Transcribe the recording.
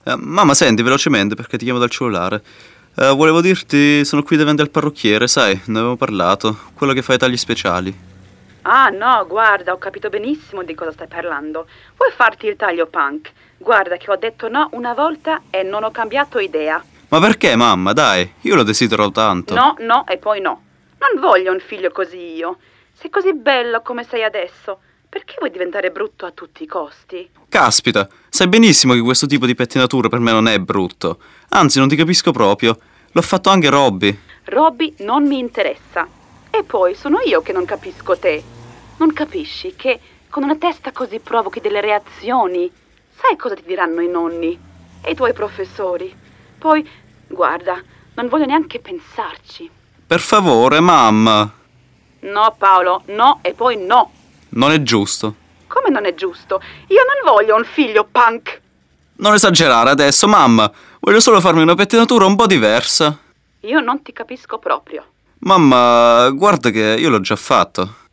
Mamma, senti, velocemente, perché ti chiamo dal cellulare. Volevo dirti, sono qui davanti al parrucchiere, sai, ne avevamo parlato. Quello che fa i tagli speciali. Ah, no, guarda, ho capito benissimo di cosa stai parlando. Vuoi farti il taglio punk? Guarda che ho detto no una volta e non ho cambiato idea. Ma perché, mamma? Dai, io lo desidero tanto. No, no e poi no. Non voglio un figlio così io. Sei così bello come sei adesso. Perché vuoi diventare brutto a tutti i costi? Caspita, sai benissimo che questo tipo di pettinatura per me non è brutto. Anzi, non ti capisco proprio. L'ho fatto anche Robby. Robby non mi interessa. E poi sono io che non capisco te. Non capisci che con una testa così provochi delle reazioni? Sai cosa ti diranno i nonni e i tuoi professori? Poi, guarda, non voglio neanche pensarci. Per favore, mamma. No, Paolo, no e poi no. Non è giusto. Come non è giusto? Io non voglio un figlio punk. Non esagerare adesso, mamma. Voglio solo farmi una pettinatura un po' diversa. Io non ti capisco proprio. Mamma, guarda che io l'ho già fatto.